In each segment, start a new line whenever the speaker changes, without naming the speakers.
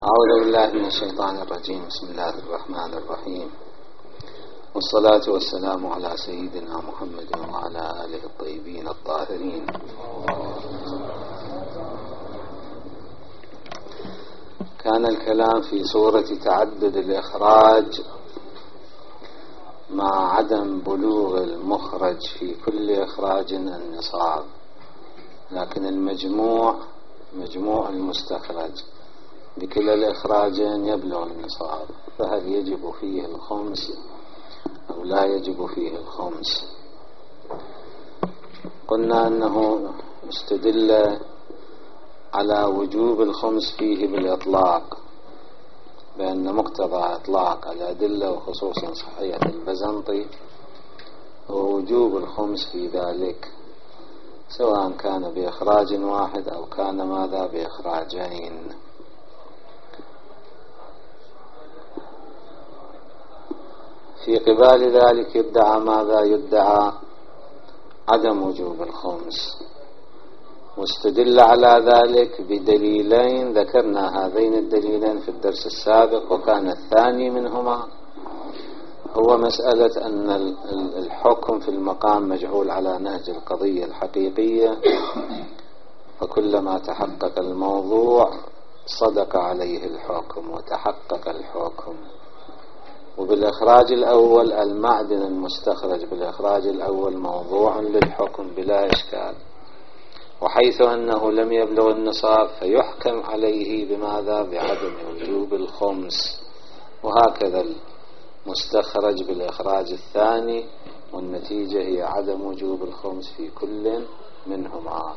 أعوذ بالله من الشيطان الرجيم. بسم الله الرحمن الرحيم، والصلاة والسلام على سيدنا محمد وعلى آله الطيبين الطاهرين. كان الكلام في صورة تعدد الإخراج مع عدم بلوغ المخرج في كل إخراج النصاب، لكن مجموع المستخرج بكلا الإخراجين يبلغ النصاب، فهل يجب فيه الخمس أو لا يجب فيه الخمس؟ قلنا أنه استدل على وجوب الخمس فيه بالإطلاق، بأن مقتضى إطلاق الأدلة وخصوصا صحيح البزنطي هو وجوب الخمس في ذلك، سواء كان بإخراج واحد أو كان ماذا بإخراجين. في قبال ذلك يدعى ماذا؟ يدعى عدم وجوب الخمس، واستدل على ذلك بدليلين ذكرنا هذين الدليلين في الدرس السابق، وكان الثاني منهما هو مسألة أن الحكم في المقام مجعول على نهج القضية الحقيقية، فكلما تحقق الموضوع صدق عليه الحكم وتحقق الحكم. وبالإخراج الأول المعدن المستخرج بالإخراج الأول موضوع للحكم بلا إشكال، وحيث أنه لم يبلغ النصاب فيحكم عليه بماذا؟ بعدم وجوب الخمس. وهكذا المستخرج بالإخراج الثاني، والنتيجة هي عدم وجوب الخمس في كل منهما.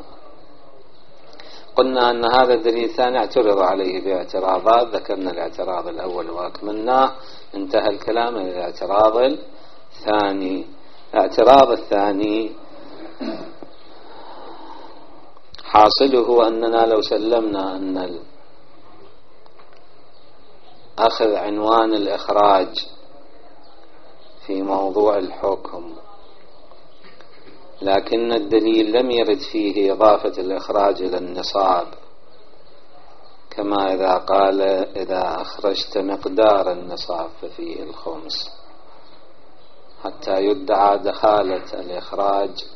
قلنا أن هذا الدليل الثاني اعترض عليه باعتراضات، ذكرنا الاعتراض الأول وأكملناه، انتهى الكلام إلى الاعتراض الثاني. الاعتراض الثاني حاصله أننا لو سلمنا أن أخذ عنوان الإخراج في موضوع الحكم، لكن الدليل لم يرد فيه إضافة الإخراج إلى النصاب، كما إذا قال إذا أخرجت مقدار النصاب ففيه الخمس، حتى يدعى دخالة الإخراج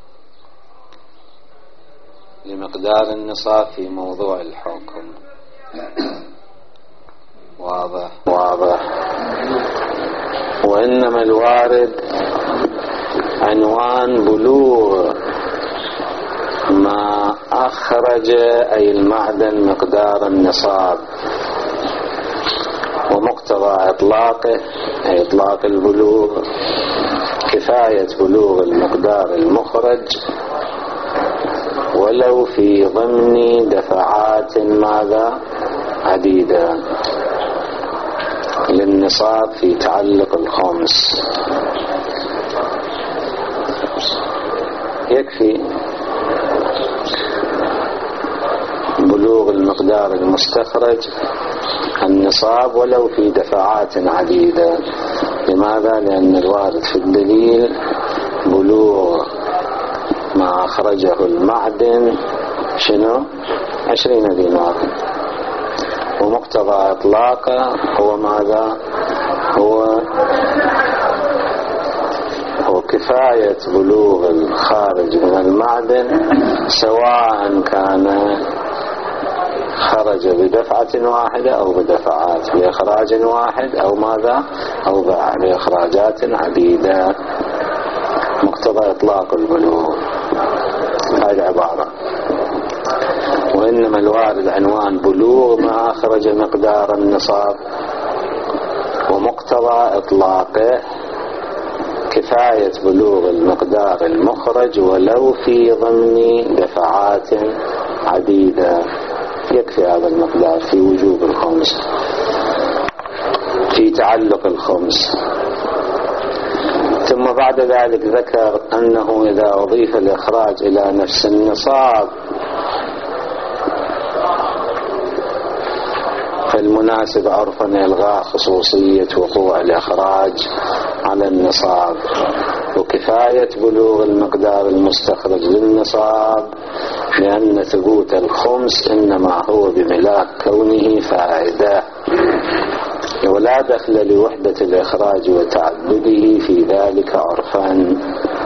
لمقدار النصاب في موضوع الحكم. واضح. وإنما الوارد عنوان بلوغ ما أخرج أي المعدن مقدار النصاب، ومقتضى إطلاقه أي إطلاق البلوغ كفاية بلوغ المقدار المخرج ولو في ضمن دفعات ماذا؟ عديدة للنصاب في تعلق الخمس. يكفي بلوغ المقدار المستخرج النصاب ولو في دفعات عديدة. لماذا؟ لأن الوارد في الدليل بلوغ ما أخرجه المعدن 20 دينار، ومقتضى إطلاقه هو ماذا؟ هو كفاية بلوغ الخارج من المعدن، سواء كان خرج بدفعة واحدة أو بدفعات، بإخراج واحد أو ماذا؟ أو بإخراجات عديدة. مقتضى إطلاق البلوغ هذه عبارة. وإنما الوارد عنوان بلوغ ما أخرج مقدار النصاب، ومقتضى إطلاقه كفاية بلوغ المقدار المخرج ولو في ضمن دفعات عديدة. يكفي هذا المقدار في وجوب الخمس في تعلق الخمس. ثم بعد ذلك ذكر أنه إذا أضيف الإخراج إلى نفس النصاب فالمناسب عرفا إلغاء خصوصية وقوع الإخراج على النصاب، وكفاية بلوغ المقدار المستخرج للنصاب، لأن ثبوت الخمس إنما هو بملاك كونه فائدة، ولا دخل لوحدة الإخراج وتعدده في ذلك عرفا.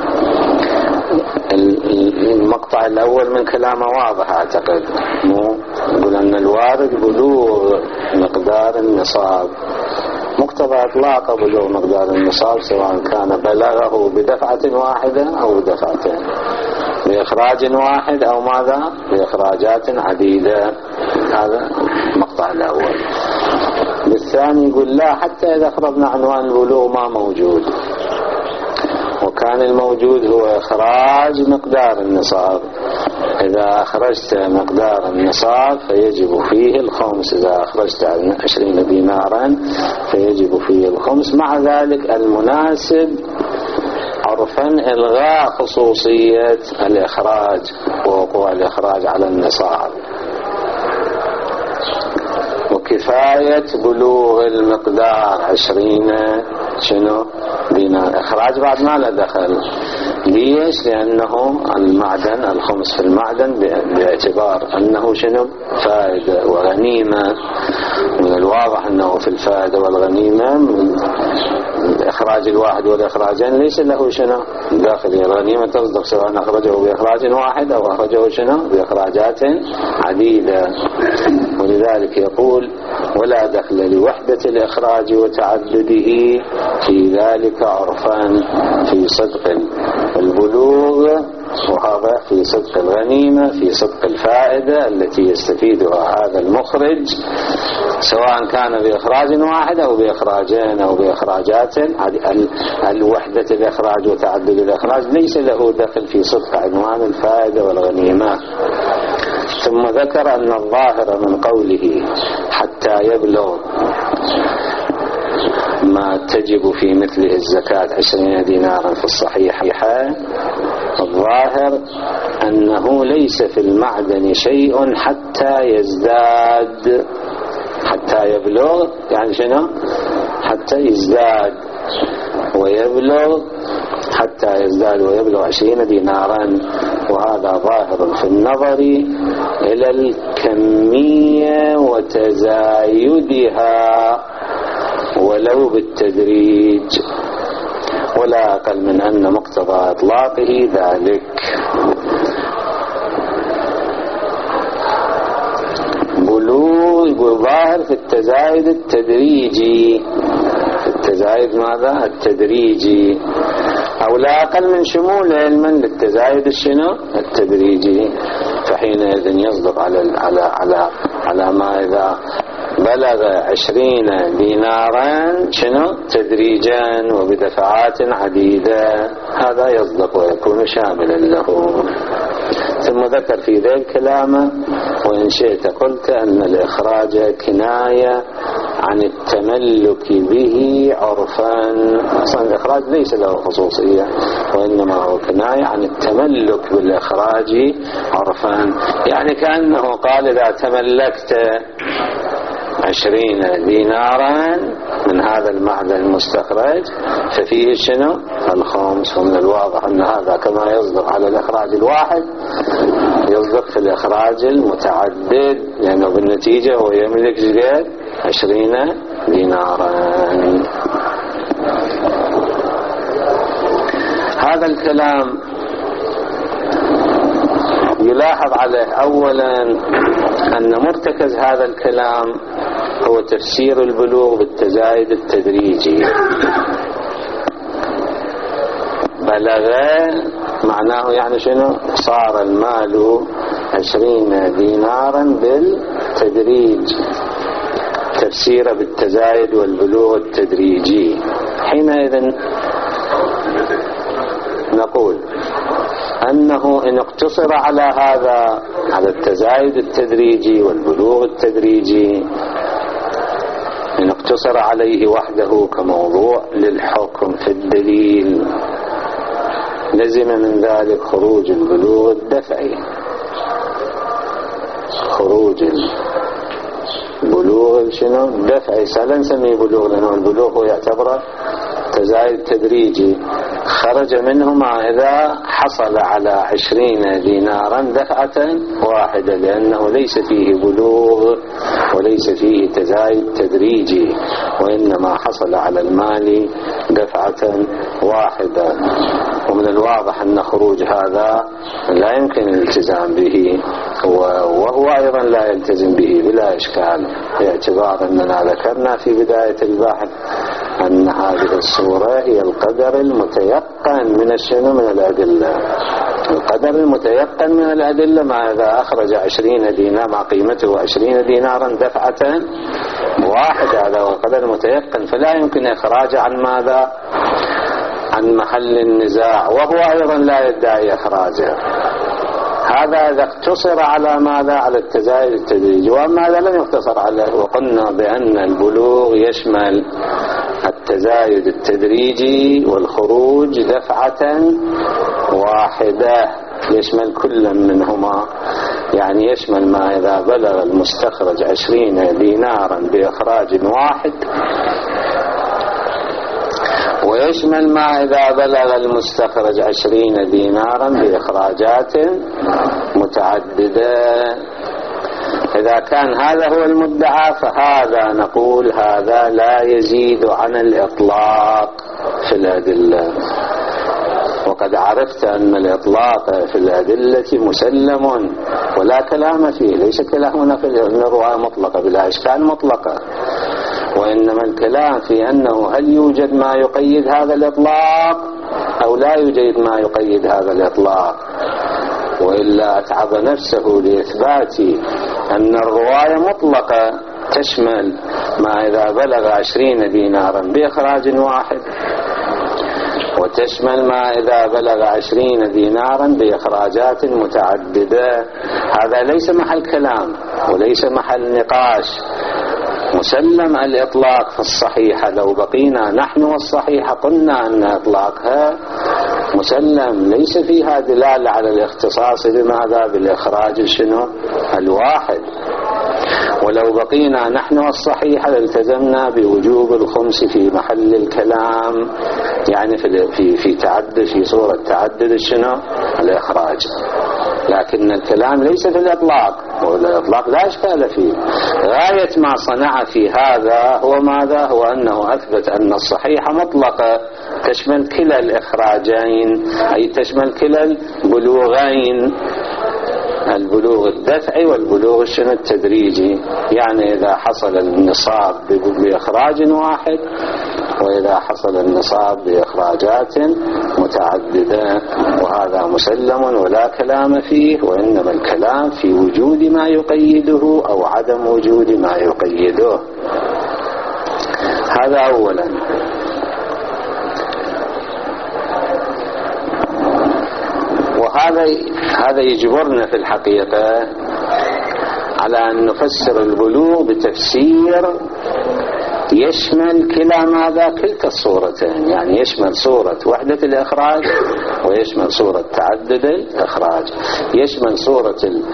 المقطع الأول من كلامه واضح أعتقد، يقول أن الوارد بلوغ مقدار النصاب، مقتضى إطلاق بلوغ مقدار النصاب سواء كان بلغه بدفعة واحدة أو بدفعتين، بإخراج واحد أو ماذا بإخراجات عديدة. هذا المقطع الأول. بالثاني يقول لا، حتى إذا فرضنا عنوان البلوغ ما موجود، وكان الموجود هو إخراج مقدار النصاب، إذا أخرجت مقدار النصاب فيجب فيه الخمس، إذا أخرجت 20 دينارا فيجب فيه الخمس. مع ذلك المناسب عرفا إلغاء خصوصية الإخراج ووقوع الإخراج على النصاب، وكفاية بلوغ المقدار 20 دينار. إخراج بعد ما له دخل. ليش؟ لأنه المعدن الخمس في المعدن باعتبار أنه فائدة وغنيمة، من الواضح أنه في الفائدة والغنيمة من الإخراج الواحد والإخراجين ليس له داخل. الغنيمة تصدق سواء أخرجه بإخراج واحد أو أخرجه بإخراجات عديدة. ولذلك يقول ولا دخل لوحدة الإخراج وتعدده في ذلك عرفا في صدق البلوغ، وهذا في صدق الغنيمة، في صدق الفائدة التي يستفيدها هذا المخرج سواء كان بإخراج واحد أو بإخراجين أو بإخراجات. الوحدة الإخراج وتعدد الإخراج ليس له دخل في صدق عنوان الفائدة والغنيمة. ثم ذكر أن الظاهر من قوله حتى يبلغ ما تجب في مثله الزكاة 20 دينارا في الصحيحة، الظاهر أنه ليس في المعدن شيء حتى يزداد. حتى يبلغ يعني حتى يزداد ويبلغ، حتى يزداد ويبلغ 20 دينارا. وهذا ظاهر في النظر إلى الكمية وتزايدها ولو بالتدريج، ولا أقل من أن مقتضى إطلاقه ذلك. بلوغ ظاهر في التزايد التدريجي، في التزايد ماذا التدريجي، أو لا أقل من شمول علما للتزايد التدريجي. فحينئذ يصدق على ما إذا بلغ 20 دينارا تدريجا وبدفعات عديدة، هذا يصدق ويكون شاملا له. ثم ذكر في ذا الكلام وإن شئت قلت أن الإخراج كناية عن التملك به عرفا. أصلا الإخراج ليس له خصوصية، وإنما هو كناية عن التملك بالإخراج عرفا. يعني كأنه قال إذا تملكت 20 دينارا من هذا المعدن المستخرج ففيه الخمس. ومن الواضح أن هذا كما يصدق على الإخراج الواحد يصدق في الإخراج المتعدد، لأنه بالنتيجة هو يملك 20 دينارا. هذا الكلام يلاحظ عليه أولا أن مرتكز هذا الكلام هو تفسير البلوغ بالتزايد التدريجي. بلغ معناه يعني صار المال 20 دينارا بالتدريج، تفسيره بالتزايد والبلوغ التدريجي. حينئذ نقول أنه إن اقتصر على هذا، على التزايد التدريجي والبلوغ التدريجي، إن اقتصر عليه وحده كموضوع للحكم في الدليل، لزم من ذلك خروج البلوغ الدفعي. خروج البلوغ الدفعي، لا نسميه بلوغ لأنه البلوغ هو يعتبر التزايد التدريجي خرج منهما إذا حصل على 20 دينارا دفعة واحدة، لأنه ليس فيه بلوغ وليس فيه تزايد تدريجي، وإنما حصل على المال دفعة واحدة. ومن الواضح أن خروج هذا لا يمكن الالتزام به، وهو أيضا لا يلتزم به بلا إشكال، باعتبار أننا ذكرنا في بداية البحث أن هذه الصورة هي القدر المتيقن من الشنو من الأدلة. القدر المتيقن من الأدلة ما إذا أخرج 20 دينار مع قيمته 20 دينارا دفعة واحدة، هذا هو القدر المتيقن، فلا يمكن إخراجه عن ماذا؟ عن محل النزاع، وهو أيضا لا يدعي إخراجه. هذا إذا اقتصر على ماذا؟ على التزايد التدريجي. وأما هذا لم يقتصر عليه، وقلنا بأن البلوغ يشمل التزايد التدريجي والخروج دفعة واحدة، يشمل كل منهما، يعني يشمل ما إذا بلغ المستخرج 20 دينارا بإخراج واحد، ويشمل ما إذا بلغ المستخرج 20 دينارا بإخراجات متعددة. إذا كان هذا هو المدعى فهذا نقول هذا لا يزيد عن الإطلاق في الأدلة. وقد عرفت أن الإطلاق في الأدلة مسلم ولا كلام فيه، ليس كلامنا في الرواية مطلقة بلا إشكال مطلقة، وإنما الكلام في أنه هل يوجد ما يقيد هذا الإطلاق أو لا يوجد ما يقيد هذا الإطلاق. وإلا أتعب نفسه لإثبات أن الرواية مطلقة تشمل ما إذا بلغ 20 دينارا بإخراج واحد، وتشمل ما إذا بلغ 20 دينارا بإخراجات متعددة. هذا ليس محل كلام وليس محل نقاش، مسلم الإطلاق في الصحيحة. لو بقينا نحن والصحيحة قلنا أن إطلاقها مسلم، ليس فيها دلالة على الاختصاص بماذا؟ بالإخراج شنو؟ الواحد. ولو بقينا نحن والصحيحة التزمنا بوجوب الخمس في محل الكلام، يعني في تعدد، في صورة تعدد شنو؟ الإخراج. لكن الكلام ليس في الإطلاق، والإطلاق لا إشكال فيه. غاية ما صنع في هذا هو ماذا؟ هو أنه أثبت أن الصحيحة مطلقة تشمل كلا الإخراجين، أي تشمل كلا البلوغين، البلوغ الدفعي والبلوغ الشنو التدريجي. يعني إذا حصل النصاب بإخراج واحد، وإذا حصل النصاب بإخراجات متعددة، وهذا مسلم ولا كلام فيه، وإنما الكلام في وجود ما يقيده أو عدم وجود ما يقيده. هذا أولا. وهذا يجبرنا في الحقيقة على أن نفسر البلوغ بتفسير يشمل كلا ماذا؟ كلتا الصورتين، يعني يشمل صورة وحدة الإخراج ويشمل صورة تعدد الإخراج، يشمل صورة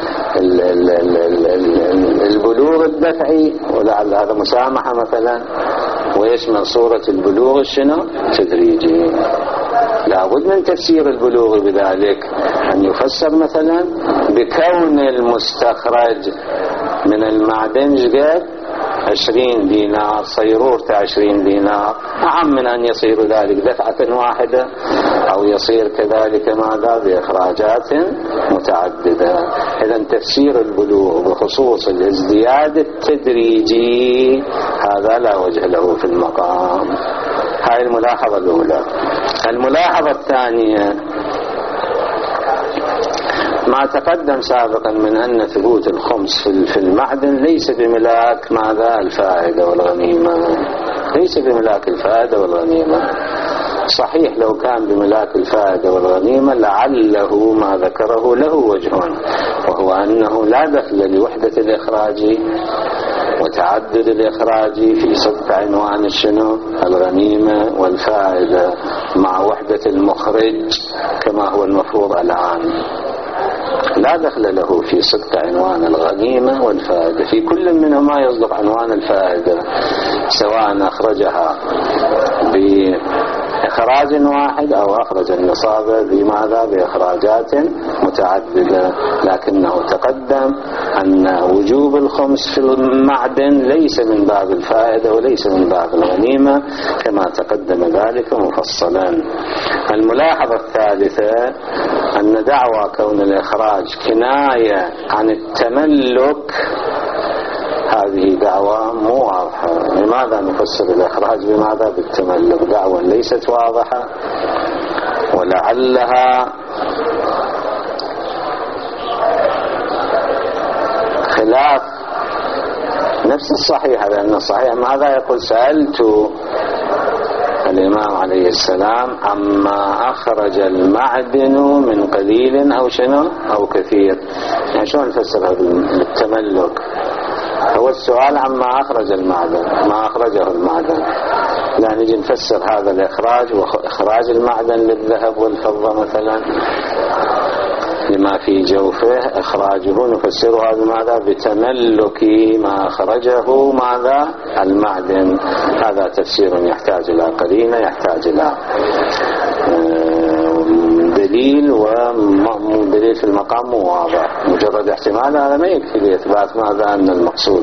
البلوغ الدفعي ولعل هذا مسامحة مثلا، ويشمل صورة البلوغ الشنو؟ تدريجي. لابد من تفسير البلوغ بذلك، أن يفسر مثلا بكون المستخرج من المعدن جقد 20 دينار، صيرورة 20 دينار، أعم من أن يصير ذلك دفعة واحدة، أو يصير كذلك ماذا؟ بإخراجات متعددة. إذن تفسير البلوغ بخصوص الازدياد التدريجي هذا لا وجه له في المقام. هاي الملاحظة الأولى. الملاحظة الثانية ما تقدم سابقا من أن ثبوت الخمس في المعدن ليس بملاك ماذا؟ الفائدة والغنيمة، ليس بملاك الفائدة والغنيمة. صحيح لو كان بملاك الفائدة والغنيمة لعله ما ذكره له وجه، وهو أنه لا دخل لوحدة الإخراج وتعدد الإخراج في صدق عنوان الشنو؟ الغنيمة والفائدة مع وحدة المخرج كما هو المفروض الآن. لا دخل له في صدق عنوان الغنيمة والفائدة، في كل منهما يصدق عنوان الفائدة، سواء أخرجها بإخراج واحد أو أخرج النصاب بماذا؟ بإخراجات متعددة. لكنه تقدم أن وجوب الخمس في المعدن ليس من باب الفائدة وليس من باب الغنيمة كما تقدم ذلك مفصلا. الملاحظة الثالثة أن دعوى كون الإخراج كناية عن التملك هذه دعوة مو واضحة. لماذا نفسر الإخراج بماذا؟ بالتملك؟ دعوة ليست واضحة، ولعلها خلاف نفس الصحيح، لأن الصحيح ماذا يقول؟ سألت الإمام عليه السلام عما أخرج المعدن من قليل أو شنو أو كثير. يعني شلون نفسرها بالتملك؟ هو السؤال عما أخرج المعدن، ما أخرجه المعدن. لا نجي نفسر هذا الإخراج وإخراج المعدن للذهب والفضة مثلا لما في جوفه إخراجه نفسرها بماذا؟ بتملك ما أخرجه ماذا؟ المعدن. هذا تفسير يحتاج إلى قرينة، يحتاج إلى دليل، ودليل في المقام مو واضح. مجرد احتمال هذا ما يكفي لإثبات ماذا؟ أن المقصود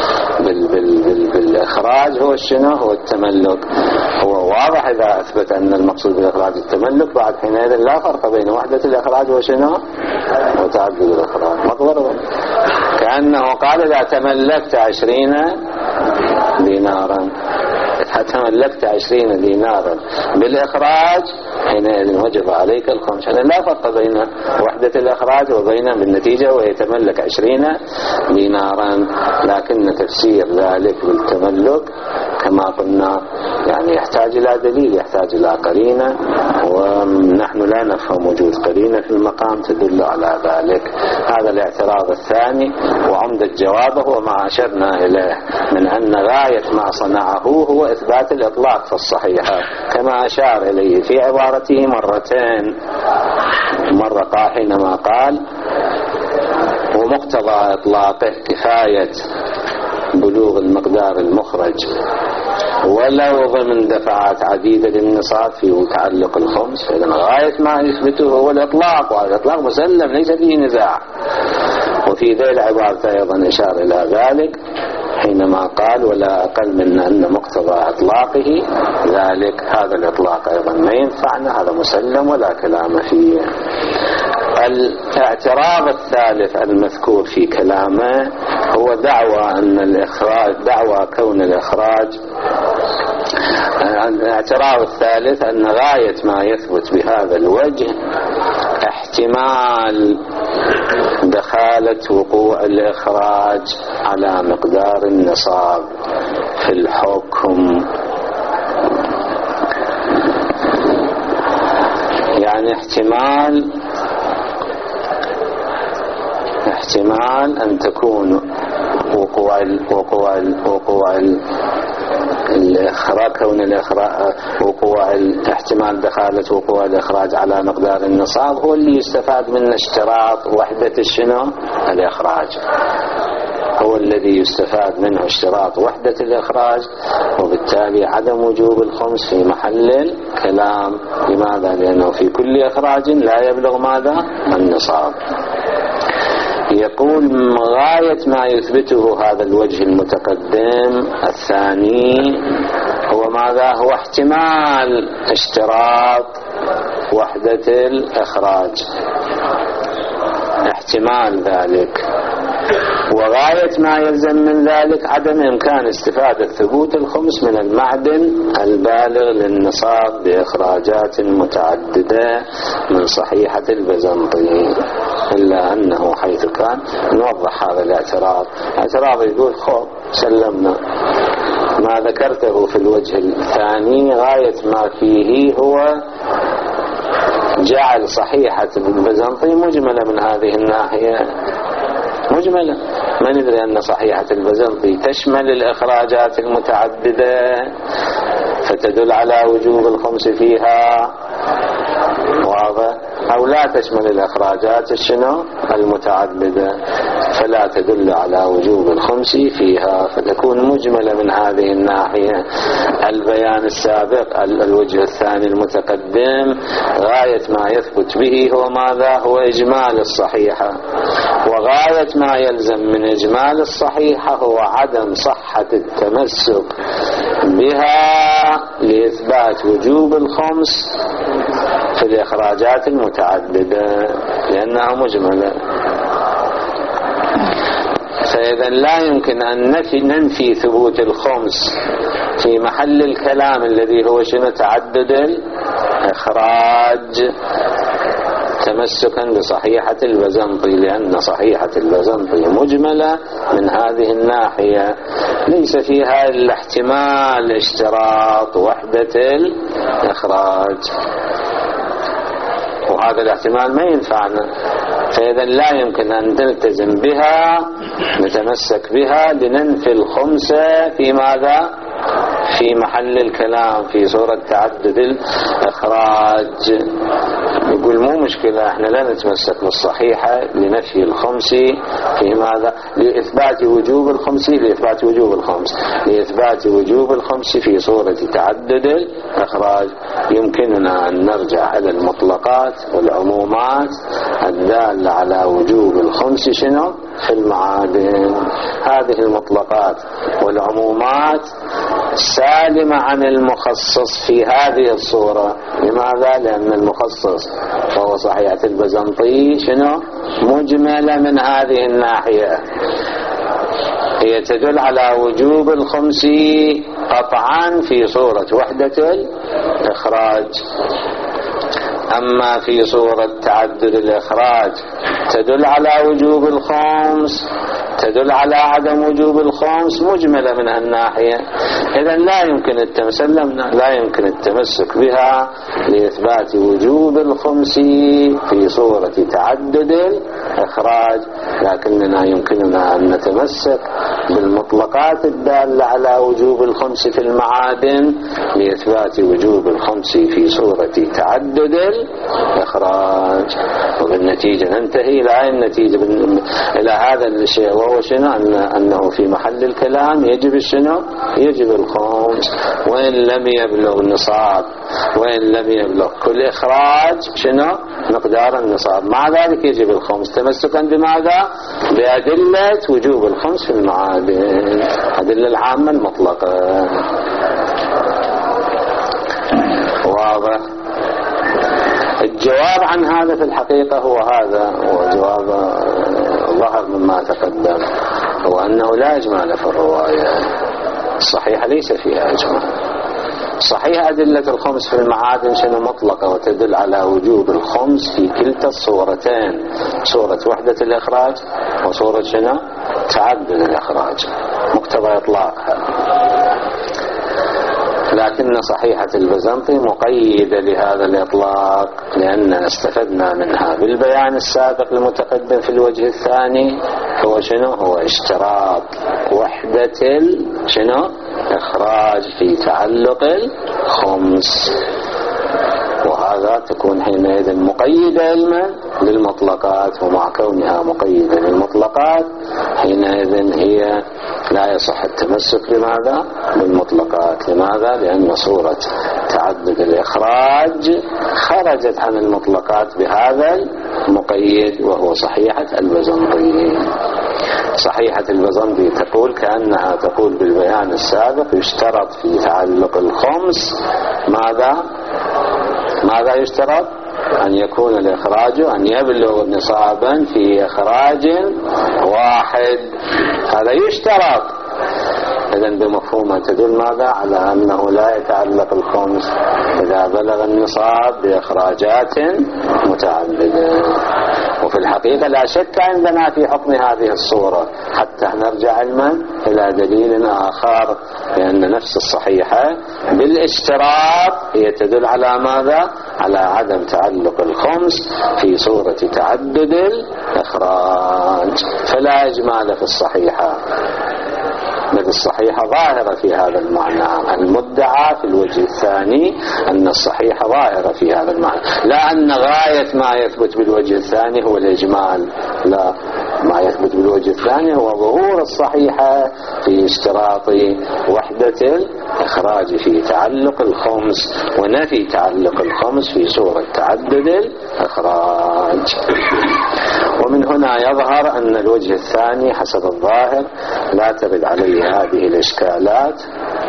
بالإخراج هو الشنو؟ هو التملك. هو واضح إذا أثبت أن المقصود بالإخراج التملك، بعد حينئذ لا فرق بين وحدة الإخراج وشنو؟ وتعدد الإخراج. مقبرة كأنه قال إذا تملكت 20 دينارا، إذا تملكت 20 دينارا بالإخراج حينئذ وجب عليك الخمس. يعني لا فرق بين وحدة الإخراج وبين بالنتيجة ويتملك 20 دينارا. لكن تفسير ذلك بالتملك كما قلنا يعني يحتاج إلى دليل، يحتاج إلى قرينة، ونحن لا نفهم وجود قرينة في المقام تدل على ذلك. هذا الاعتراض الثاني، وعمدة جوابه وما أشرنا إليه من أن غاية ما صنعه هو إثبات الإطلاق في الصحيحة كما أشار إليه في عبارته مرتين. مرة حينما قال ومقتضى إطلاقه كفاية بلوغ المقدار المخرج ولو ضمن دفعات عديدة للنصاب في تعلق الخمس، فإذا غاية ما يثبته هو الإطلاق، والإطلاق مسلم ليس فيه نزاع. وفي ذي العبارة أيضا إشار إلى ذلك حينما قال ولا أقل من أن مقتضى إطلاقه ذلك. هذا الإطلاق أيضا ما ينفعنا، هذا مسلم ولا كلام فيه. الاعتراض الثالث المذكور في كلامه هو دعوى أن الإخراج، دعوى كون الإخراج. الاعتراض الثالث أن غاية ما يثبت بهذا الوجه احتمال دخالة وقوع الإخراج على مقدار النصاب في الحكم. يعني احتمال أن تكون وقوع الإخراج، كون الإخراج وقوع احتمال دخالة وقوع الإخراج على مقدار النصاب هو اللي يستفاد منه اشتراط وحدة الشنو؟ الإخراج. هو الذي يستفاد منه اشتراط وحدة الإخراج، وبالتالي عدم وجوب الخمس في محل الكلام. لماذا؟ لأنه في كل إخراج لا يبلغ ماذا؟ النصاب. يقول غاية ما يثبته هذا الوجه المتقدم الثاني هو ماذا؟ هو احتمال اشتراط وحدة الإخراج، احتمال ذلك. وغاية ما يلزم من ذلك عدم إمكان استفادة ثبوت الخمس من المعدن البالغ للنصاب بإخراجات متعددة من صحيحة البزنطي. إلا أنه حيث كان نوضح هذا الاعتراض. الاعتراض يقول خب سلمنا ما ذكرته في الوجه الثاني، غاية ما فيه هو جعل صحيحة البزنطي مجملة من هذه الناحية، مجملة. ما ندري أن صحيحة البزنطي تشمل الإخراجات المتعددة فتدل على وجوب الخمس فيها، واضح. أو لا تشمل الإخراجات شنو المتعددة، فلا تدل على وجوب الخمس فيها، فتكون مجملة من هذه الناحية. البيان السابق الوجه الثاني المتقدم غاية ما يثبت به هو ماذا؟ هو إجمال الصحيحة، وغاية ما يلزم من إجمال الصحيحة هو عدم صحة التمسك بها لإثبات وجوب الخمس في الإخراجات المتعددة لأنها مجملة. فإذا لا يمكن أن ننفي ثبوت الخمس في محل الكلام الذي هو شنو؟ تعدد الإخراج تمسكا بصحيحة البزنطي، لأن صحيحة البزنطي مجملة من هذه الناحية، ليس فيها إلا احتمال اشتراط وحدة الإخراج، وهذا الاحتمال ما ينفعنا. فإذا لا يمكن أن نلتزم بها نتمسك بها لننفي الخمسة في ماذا؟ في محل الكلام في صورة تعدد الإخراج. يقول مو مشكلة، احنا لا نتمسك بالصحيحة لنفي الخمس في ماذا؟ لإثبات وجوب الخمس، لإثبات وجوب الخمس، لإثبات وجوب الخمس في صورة تعدد الإخراج. يمكننا أن نرجع إلى المطلقات والعمومات الدالة على وجوب الخمس شنو؟ في المعادن. هذه المطلقات والعمومات سالمة عن المخصص في هذه الصورة. لماذا؟ لأن المخصص وهو صحيحة البزنطي شنو؟ مجملة من هذه الناحية، هي تدل على وجوب الخمس قطعا في صورة وحدة الإخراج. أما في صورة تعدد الإخراج تدل على وجوب الخمس، تدل على عدم وجوب الخمس مجملة من الناحية. إذا لا يمكن التمسك بها لإثبات وجوب الخمس في صورة تعدد الإخراج، لكننا يمكننا أن نتمسك بالمطلقات الدالة على وجوب الخمس في المعادن لإثبات وجوب الخمس في صورة تعدد الإخراج، وبالنتيجة ننتهي إلى النتيجة إلى هذا الشيء، وهو شنو؟ أنه في محل الكلام يجب شنو؟ يجب الخمس، وإن لم يبلغ النصاب، وإن لم يبلغ كل إخراج شنو؟ مقدار النصاب، مع ذلك يجب الخمس تمسكا بماذا؟ بأدلة وجوب الخمس في المعادن، أدلة العامة المطلقة. واضح؟ الجواب عن هذا في الحقيقة هو هذا، هو جواب ظهر مما تقدم، هو أنه لا إجمال في الرواية الصحيحة، ليس فيها إجمال. صحيح أدلة الخمس في المعادن شنو؟ مطلقة وتدل على وجوب الخمس في كلتا الصورتين، صورة وحدة الإخراج وصورة شنو؟ تعدد الإخراج، مقتضى إطلاقها. لكن صحيحة البزنطي مقيدة لهذا الإطلاق، لأن استفدنا منها بالبيان السابق المتقدم في الوجه الثاني هو شنو؟ هو اشتراط وحدة شنو؟ إخراج في تعلق الخمس، وهذا تكون حينئذ مقيدة علما للمطلقات، ومع كونها مقيدة للمطلقات حينئذ هي لا يصح التمسك بماذا؟ بالمطلقات. لماذا؟ لأن صورة تعدد الإخراج خرجت عن المطلقات بهذا المقيد وهو صحيحة البزنطي. صحيحة البزنطي تقول كأنها تقول بالبيان السابق يشترط في تعلق الخمس ماذا يشترط؟ أن يكون الإخراج أن يبلغ نصابا في إخراج واحد، هذا يشترط. إذن بمفهومها تدل ماذا؟ على أنه لا يتعلق الخمس إذا بلغ النصاب بإخراجات متعددة. وفي الحقيقة لا شك عندنا في حكم هذه الصورة، حتى نرجع علما إلى دليل آخر، لأن نفس الصحيحة بالاشتراط هي تدل على ماذا؟ على عدم تعلق الخمس في صورة تعدد الإخراج، فلا إجمال في الصحيحة. بل الصحيحة ظاهرة في هذا المعنى. المدعى في الوجه الثاني أن الصحيحة ظاهرة في هذا المعنى، لا أن غاية ما يثبت بالوجه الثاني هو الإجمال، لا، ما يثبت بالوجه الثاني هو ظهور الصحيحة في اشتراط وحدة الإخراج في تعلق الخمس، ونفي تعلق الخمس في صورة تعدد الإخراج. ومن هنا يظهر أن الوجه الثاني حسب الظاهر لا ترد عليه هذه الإشكالات،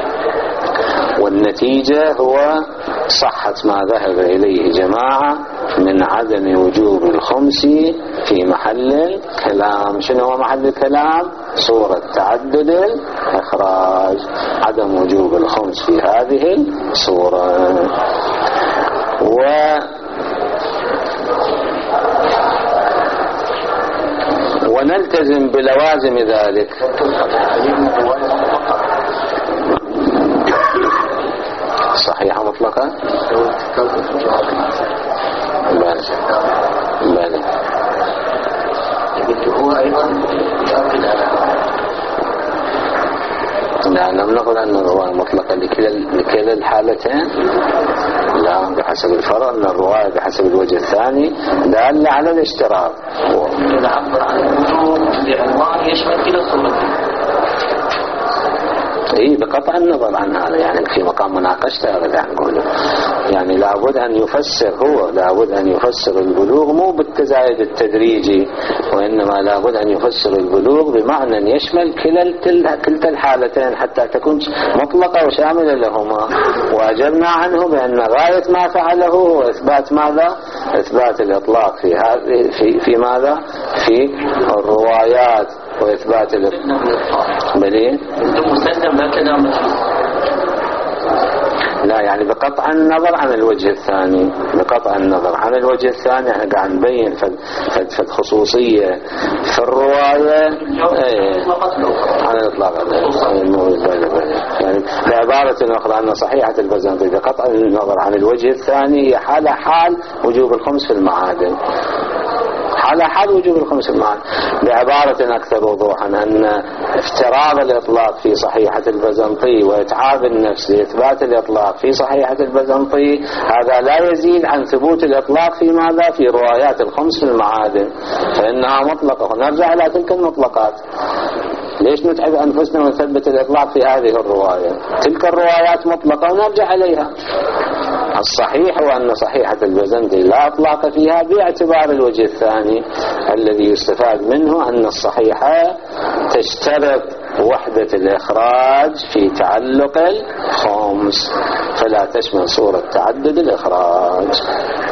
والنتيجة هو صحة ما ذهب إليه جماعة من عدم وجوب الخمس في محل الكلام. شنو هو محل الكلام؟ صورة تعدد الإخراج، عدم وجوب الخمس في هذه الصورة. ونلتزم بلوازم ذلك. صحيحة مطلقة؟ بلى.
هو أيضا
لا، لم نقل أن الرواية مطلقة لكلا الحالتين، لا، بحسب الفرع أن الرواية بحسب الوجه الثاني دالة على الاشتراك.
نعبر عن الوجوب بعنوان يشمل كلا الصورتين.
اي بقطع النظر عن هذا، يعني في مقام مناقشته هذا يعني نقوله، يعني لابد ان يفسر، هو لابد ان يفسر البلوغ مو بالتزايد التدريجي، وانما لابد ان يفسر البلوغ بمعنى يشمل كلتا الحالتين حتى تكون مطلقة وشاملة لهما. واجبنا عنه بان غاية ما فعله هو اثبات ماذا؟ اثبات الاطلاق في هذه في ماذا؟ في الروايات، وإثبات بليه لا، يعني بقطع النظر عن الوجه الثاني، بقطع النظر عن الوجه الثاني احنا قاعد نبين فد خصوصية في الرواية عن الإطلاق، يعني بعبارة أخرى أن صحيحة البزنطي بقطع النظر عن الوجه الثاني هي حال وجوب الخمس في المعادن، على حال وجوب الخمس المعاني. بعبارة أكثر وضوحا أن افتراض الإطلاق في صحيحة البزنطي وإتعاب النفس لإثبات الإطلاق في صحيحة البزنطي هذا لا يزيد عن ثبوت الإطلاق في ماذا؟ في روايات الخمس في المعادن، فإنها مطلقة. ونرجع إلى تلك المطلقات. ليش نتعب أنفسنا ونثبت الإطلاق في هذه الرواية؟ تلك الروايات مطلقة ونرجع عليها. الصحيح هو أن صحيحة البزنطي لا إطلاق فيها باعتبار الوجه الثاني الذي يستفاد منه أن الصحيحة تشترط وحدة الإخراج في تعلق الخمس، فلا تشمل صورة تعدد الإخراج.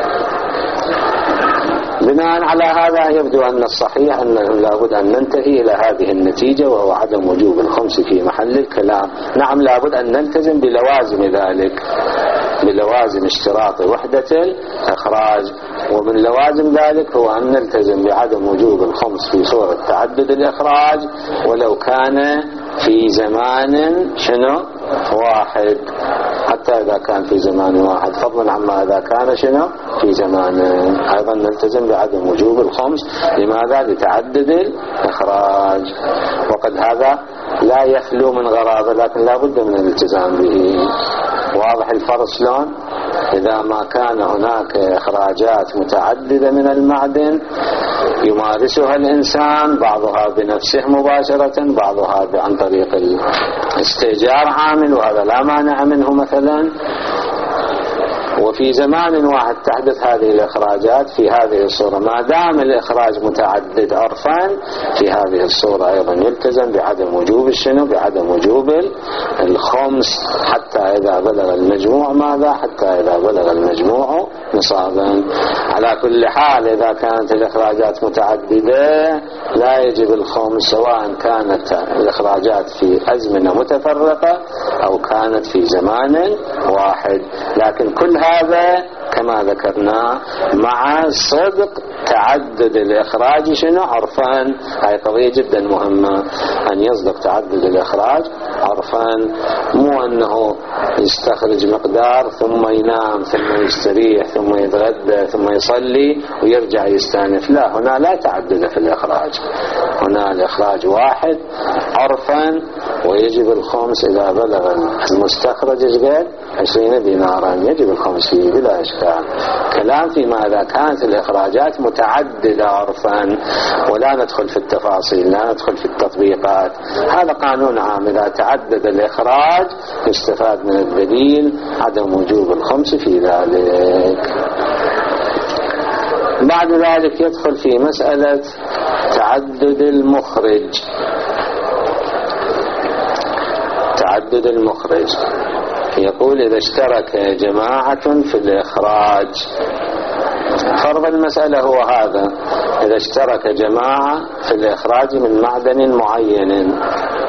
بناء على هذا يبدو أن الصحيح أنه لابد أن ننتهي إلى هذه النتيجة، وهو عدم وجوب الخمس في محل الكلام. نعم، لابد أن نلتزم بلوازم ذلك، بلوازم اشتراط وحدة الإخراج، ومن لوازم ذلك هو أن نلتزم بعدم وجوب الخمس في صورة تعدد الإخراج ولو كان في زمان واحد، حتى إذا كان في زمان واحد، فضلا عما إذا كان في زمان. أيضا نلتزم بعدم وجوب الخمس. لماذا؟ لتعدد الإخراج. وقد هذا لا يخلو من غرابة، لكن لا بد من الالتزام به. واضح الفرق شلون؟ إذا ما كان هناك إخراجات متعددة من المعدن يمارسها الإنسان، بعضها بنفسه مباشرة، بعضها عن طريق الاستئجار عامل، وهذا لا مانع منه مثلا، وفي زمان واحد تحدث هذه الإخراجات في هذه الصورة، ما دام الإخراج متعدد عرفا في هذه الصورة أيضا يلتزم بعدم وجوب بعدم وجوب الخمس حتى إذا بلغ المجموع ماذا؟ حتى إذا بلغ المجموع نصابا. على كل حال إذا كانت الإخراجات متعددة لا يجب الخمس، سواء كانت الإخراجات في أزمنة متفرقة أو كانت في زمان واحد. لكن كل هذا كما ذكرنا مع صدق تعدد الإخراج شنو عرفان. هاي قضية جدا مهمة، أن يصدق تعدد الإخراج عرفان، مو أنه يستخرج مقدار ثم ينام ثم يستريح ثم يتغدى ثم يصلي ويرجع يستأنف. لا، هنا لا تعدد في الإخراج، هنا الإخراج واحد عرفا، ويجب الخمس إذا بلغ المستخرج قد 20 دينارا يجب الخمس فيه بلا إشكال. كلام فيما إذا كانت الإخراجات متعددة عرفا، ولا ندخل في التفاصيل، لا ندخل في التطبيقات. هذا قانون عام، إذا تعدد الإخراج يستفاد من الدليل عدم وجوب الخمس في ذلك. بعد ذلك يدخل في مسألة تعدد المخرج. تعدد المخرج يقول إذا اشترك جماعة في الإخراج، فرض المسألة هو هذا، إذا اشترك جماعة في الإخراج من معدن معين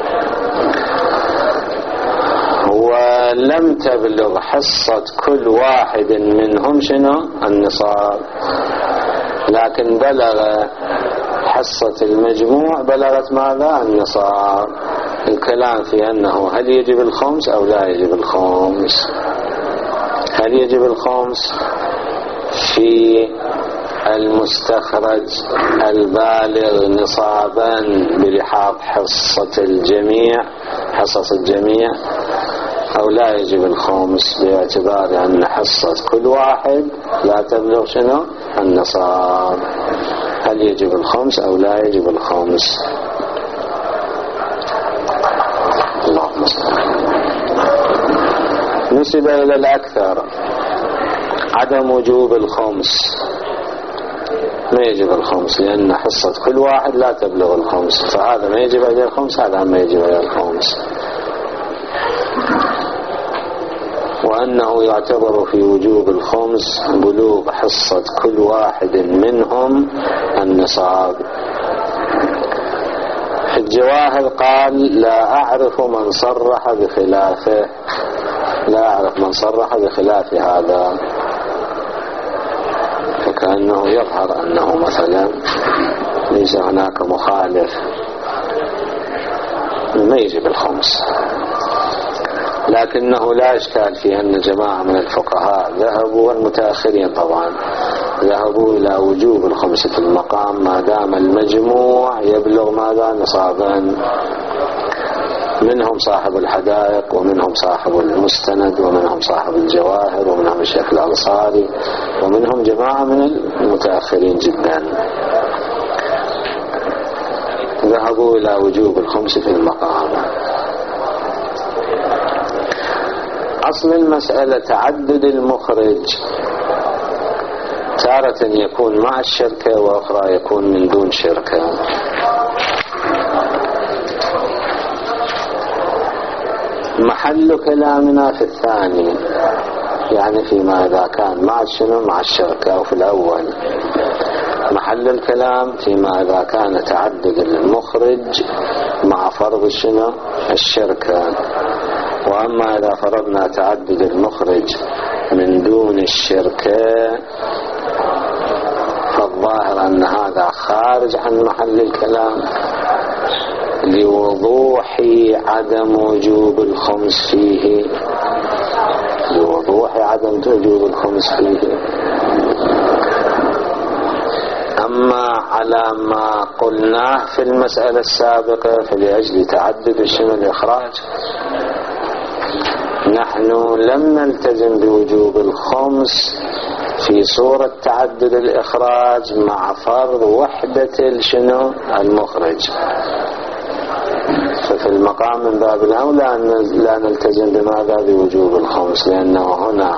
ولم تبلغ حصة كل واحد منهم شنو النصاب، لكن بلغ حصة المجموع بلغت ماذا النصاب. الكلام في أنه هل يجب الخمس أو لا يجب الخمس. هل يجب الخمس في المستخرج البالغ نصابا بلحاظ حصة الجميع، حصص الجميع، أو لا يجب الخمس باعتبار أن حصة كل واحد لا تبلغ شنو النصاب. هل يجب الخمس أو لا يجب الخمس؟ اللهم صل. نسب إلى الأكثر عدم وجوب الخمس، ما يجب الخمس لأن حصة كل واحد لا تبلغ الخمس، فهذا ما يجب عليه الخمس، هذا ما يجب عليه الخمس. وأنه يعتبر في وجوب الخمس بلوغ حصة كل واحد منهم النصاب. في الجواهر قال لا أعرف من صرح بخلافه، لا أعرف من صرح بخلاف هذا، فكأنه يظهر أنه مثلا ليس هناك مخالف ما يجب الخمس، لكنه لا إشكال في أن جماعة من الفقهاء ذهبوا، والمتأخرين طبعا ذهبوا إلى وجوب الخمس في المقام ما دام المجموع يبلغ ماذا نصابا. منهم صاحب الحدائق، ومنهم صاحب المستند، ومنهم صاحب الجواهر، ومنهم الشيخ الأنصاري، ومنهم جماعة من المتأخرين جدا ذهبوا إلى وجوب الخمس في المقام. أصل المسألة تعدد المخرج، تارة يكون مع الشركة وأخرى يكون من دون شركة. محل كلامنا في الثاني، يعني فيما إذا كان مع شنو مع الشركة، أو في الأول محل الكلام فيما إذا كان تعدد المخرج مع فرض شنو الشركة. وأما إذا فرضنا تعدد المخرج من دون الشركة فالظاهر أن هذا خارج عن محل الكلام لوضوح عدم وجوب الخمس فيه، لوضوح عدم وجوب الخمس فيه. أما على ما قلناه في المسألة السابقة فلأجل تعدد الشمل الإخراج نحن لم نلتزم بوجوب الخمس في صورة تعدد الإخراج مع فرض وحدة شنو المخرج. ففي المقام من باب الأولى لا نلتزم بماذا بوجوب الخمس، لأنه هنا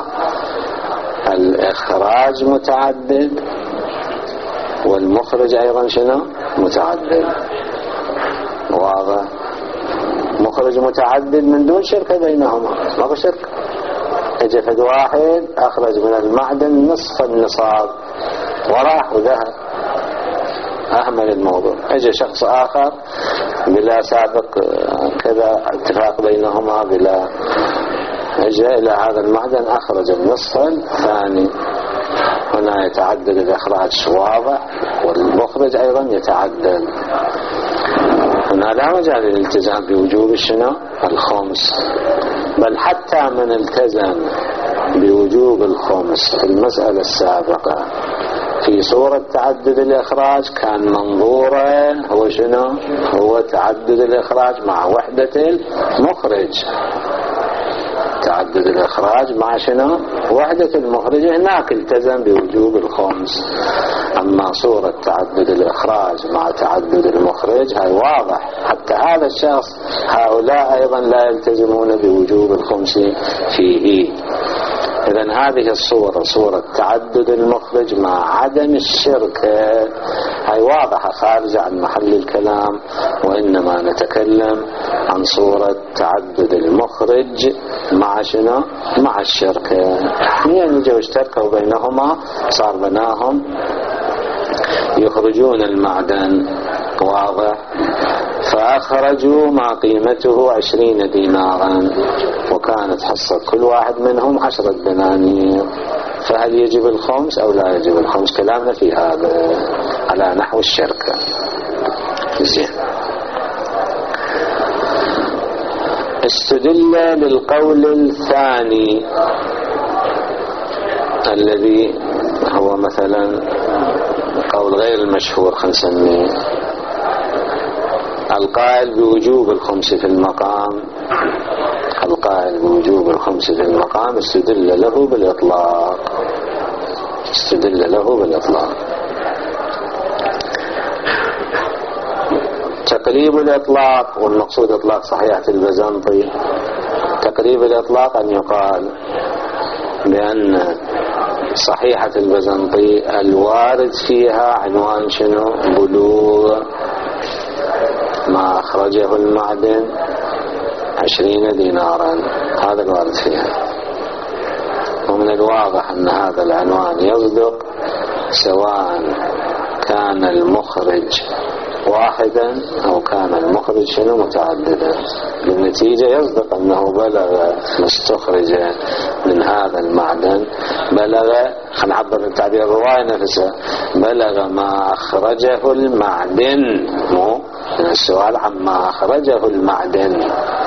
الإخراج متعدد والمخرج أيضا شنو متعدد. واضح؟ مخرج متعدد من دون شركة بينهما، ما هو شركة. اجى فد واحد أخرج من المعدن نصف النصاب وراح وذهب، أهمل الموضوع. اجى شخص آخر بلا سابق كذا اتفاق بينهما، بلا اجى إلى هذا المعدن أخرج النصف الثاني هنا يتعدد الإخراج واضح، والمخرج أيضا يتعدد. هنا لا مجال للالتزام بوجوب شنو؟ الخمس. بل حتى من التزم بوجوب الخمس في المسألة السابقة في صورة تعدد الإخراج كان منظوره هو شنو؟ هو تعدد الإخراج مع وحدة المخرج. تعدد الإخراج مع شنو؟ وحدة المخرج. هناك التزم بوجوب الخمس. أما صورة تعدد الإخراج مع تعدد المخرج هاي واضح، حتى هذا الشخص هؤلاء أيضا لا يلتزمون بوجوب الخمس فيه. إذن هذه الصورة صورة تعدد المخرج مع عدم الشركة هاي واضحة خارجة عن محل الكلام، وإنما نتكلم عن صورة تعدد المخرج مع شنو؟ مع الشركة. يعني جو اشتركوا بينهما صار بناهم يخرجون المعدن واضح، فأخرجوا ما قيمته 20 دينارا، وكانت حصة كل واحد منهم 10 دنانير. فهل يجب الخمس أو لا يجب الخمس؟ كلامنا في هذا على نحو الشركة. زين. استدل للقول الثاني الذي هو مثلا قول غير المشهور، خلينا نسميه القائل بوجوب الخمس في المقام. القائل بوجوب الخمس في المقام استدل له بالإطلاق. استدل له بالإطلاق. تقريب الإطلاق، والمقصود إطلاق صحيحة البزنطي. تقريب الإطلاق أن يقال بأن صحيحة البزنطي الوارد فيها عنوان شنو؟ بلوغ ما أخرجه المعدن 20 دينارا. هذا الوارد فيها. ومن الواضح أن هذا العنوان يصدق سواء كان المخرج واحدا أو كان المخرج شنو؟ متعددا. بالنتيجة يصدق أنه بلغ مستخرج من هذا المعدن، بلغ، خلينا نعبر بالتعبير الرواية نفسها، بلغ ما أخرجه المعدن، مو السؤال عما أخرجه المعدن.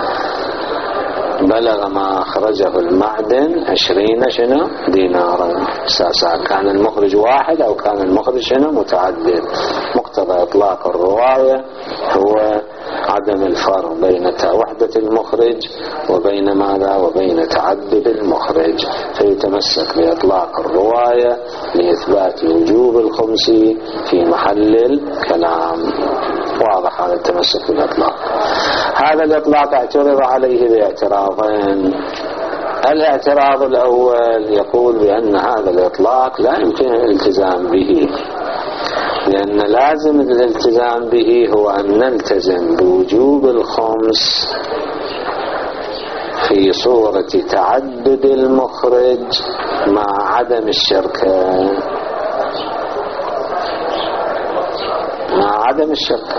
بلغ ما أخرجه المعدن 20 شنو؟ دينارا، سواء كان المخرج واحد أو كان المخرج شنو؟ متعدد. مقتضى إطلاق الرواية هو عدم الفرق بين وحدة المخرج وبين ماذا؟ وبين تعدد المخرج. فيتمسك بإطلاق الرواية لإثبات وجوب الخمس في محل الكلام. واضح هذا التمسك بالإطلاق. هذا الإطلاق اعترض عليه باعتراضين. الاعتراض الأول يقول بأن هذا الإطلاق لا يمكن الالتزام به، لأن لازم الالتزام به هو أن نلتزم بوجوب الخمس في صورة تعدد المخرج مع عدم الشركة. مع عدم الشركة.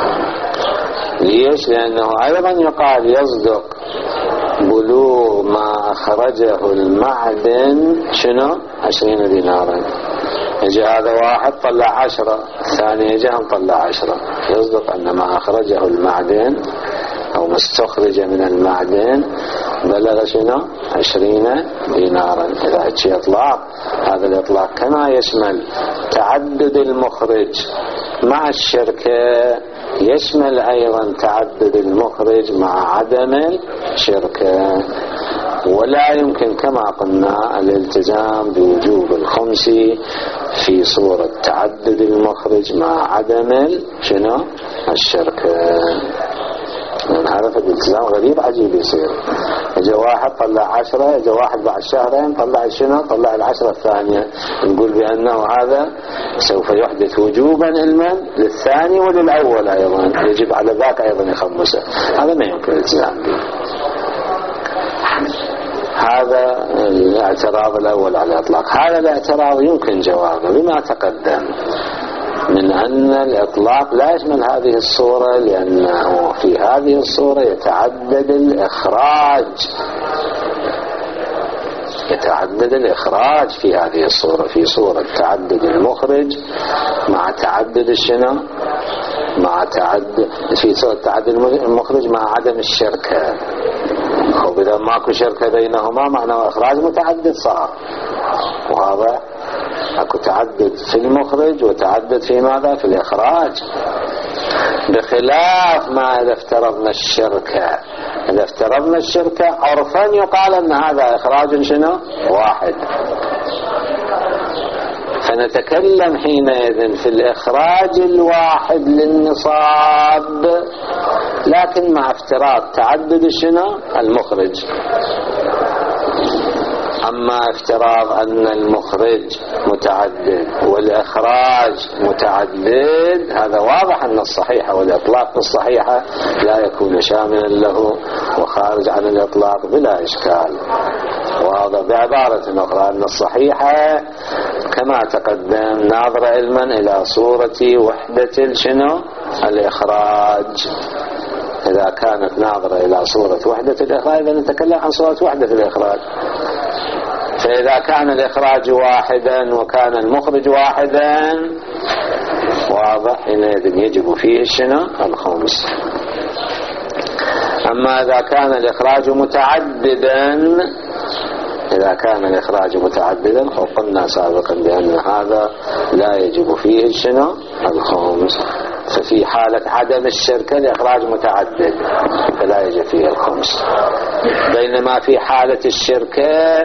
ليش؟ لأنه أيضا يقال يصدق بلوغ ما أخرجه المعدن شنو؟ 20 دينارا. يجي هذا واحد طلع 10، الثاني يجي هم طلع 10، يصدق أن ما أخرجه المعدن أو ما استخرج من المعدن بلغ شنو؟ 20 دينارا. إذا هذا إطلاق، هذا الإطلاق كما يشمل تعدد المخرج مع الشركة يشمل أيضا تعدد المخرج مع عدم الشركة. ولا يمكن كما قلنا الالتزام بوجوب الخمس في صورة تعدد المخرج مع عدم شنو؟ الشركة. هذا في الالتزام غريب عجيب يصير. اجا واحد طلع 10، اجا واحد بعد شهرين طلع شنو؟ طلع 10 الثانية. نقول بأنه هذا سوف يحدث وجوبا علما للثاني وللأول أيضا، يجب على ذاك أيضا يخمسه. هذا ما يمكن الالتزام به. هذا الاعتراض الأول على الإطلاق. هذا الاعتراض يمكن جوابه بما تقدم من أن الإطلاق لا يشمل هذه الصورة، لأنه في هذه الصورة يتعدد الإخراج. يتعدد الإخراج في هذه الصورة، في صورة تعدد المخرج مع تعدد الشنو، مع تعدد، في صورة تعدد المخرج مع عدم الشركة. وإذا ماكو شركة بينهما معناه إخراج متعدد صار، وهذا اكو تعدد في المخرج وتعدد في ماذا؟ في الإخراج. بخلاف ما إذا افترضنا الشركة، إذا افترضنا الشركة عرفا يقال أن هذا إخراج شنو؟ واحد، فنتكلم حينئذ في الإخراج الواحد للنصاب، لكن مع افتراض تعدد شنو؟ المخرج. أما افتراض أن المخرج متعدد والإخراج متعدد، هذا واضح أن الصحيحة والإطلاق الصحيحة لا يكون شاملا له وخارج عن الإطلاق بلا إشكال. واضح. بعبارة أخرى أن الصحيحة كما تقدم ناظرة علما إلى صورة وحدة شنو؟ الإخراج. إذا كانت ناظرة إلى صورة وحدة الإخراج إذا نتكلم عن صورة وحدة الإخراج. فإذا كان الإخراج واحدا وكان المخرج واحدا واضح حينئذ يجب فيه شنو؟ الخمس. أما إذا كان الإخراج متعددا، إذا كان الإخراج متعددا وقلنا سابقا بأن هذا لا يجب فيه شنو؟ الخمس. ففي حالة عدم الشركة الإخراج متعدد فلا يجب فيه الخمس، بينما في حالة الشركة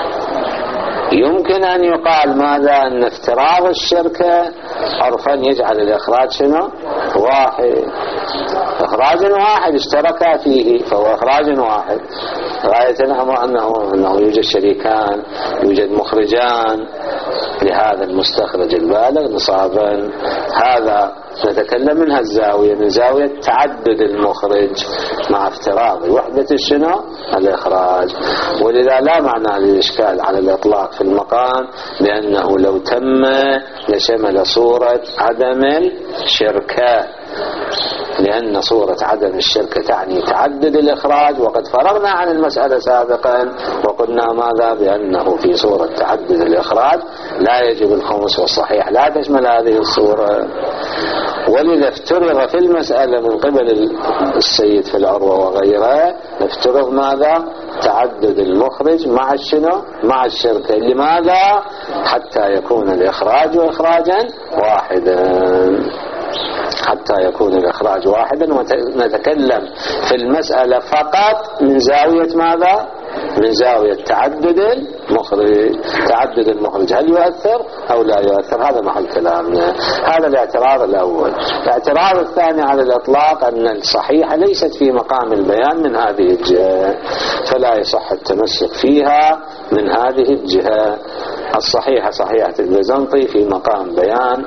يمكن أن يقال ماذا؟ أن افتراض الشركة عرفا يجعل الإخراج شنو؟ واحد، إخراج واحد اشتركا فيه فهو إخراج واحد. غاية الأمر أنه يوجد شريكان، يوجد مخرجان لهذا المستخرج البالغ نصابا. هذا نتكلم من هالزاوية، من زاوية تعدد المخرج مع افتراض وحدة شنو؟ الإخراج. ولذا لا معنى للإشكال على الإطلاق في المقام، لأنه لو تم لشمل صورة عدم الشركة، لأن صورة عدم الشركة تعني تعدد الإخراج، وقد فرغنا عن المسألة سابقا وقلنا ماذا؟ بأنه في صورة تعدد الإخراج لا يجب الخمس، والصحيح لا تشمل هذه الصورة. ولذا افترض في المسألة من قبل السيد في العروة وغيره، افترض ماذا؟ تعدد المخرج مع الشنو؟ مع الشركة. لماذا؟ حتى يكون الإخراج إخراجا واحدا، حتى يكون الإخراج واحدا. ونتكلم في المسألة فقط من زاوية ماذا؟ من زاوية تعدد المخرج. تعدد المخرج هل يؤثر أو لا يؤثر؟ هذا محل كلامنا. هذا الاعتراض الأول. الاعتراض الثاني على الإطلاق أن الصحيحة ليست في مقام البيان من هذه الجهة، فلا يصح التمسك فيها من هذه الجهة. الصحيحة صحيحة البيزنطي في مقام بيان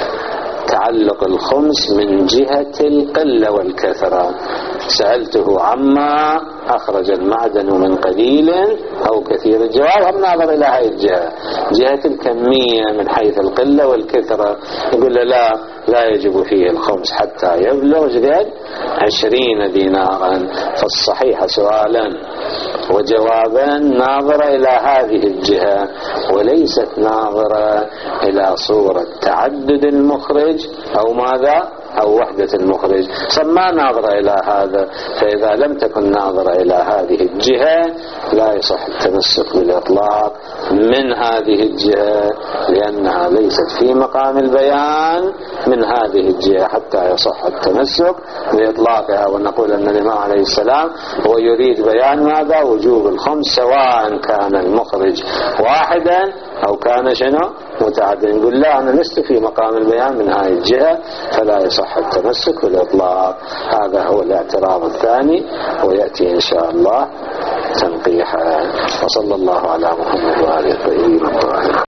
تعلق الخمس من جهة القلة والكثرة. سألته عما أخرج المعدن من قليل أو كثير، الجواب هم ناظر إلى هذه الجهة، جهة الكمية من حيث القلة والكثرة. يقول لا يجب فيه الخمس حتى يبلغ جدد 20 دينارا. فالصحيح سؤالا وجوابا ناظرة إلى هذه الجهة، وليست ناظرة إلى صورة تعدد المخرج أو ماذا؟ أو وحدة المخرج. سمى ناظرة إلى هذا. فإذا لم تكن ناظرة إلى هذه الجهة لا يصح التمسك بالإطلاق من هذه الجهة، لأنها ليست في مقام البيان من هذه الجهة حتى يصح التمسك بإطلاقها. ونقول أن الإمام عليه السلام هو يريد بيان ماذا؟ وجوب الخمس سواء كان المخرج واحدا أو كان شنو؟ متعدد. نقول لا، أنا لست في مقام البيان من هذه الجهة فلا يصح التمسك بالإطلاق. هذا هو الاعتراض الثاني، ويأتي إن شاء الله تنقيحا. وصلى الله على محمد وآله الطيبين الطاهرين.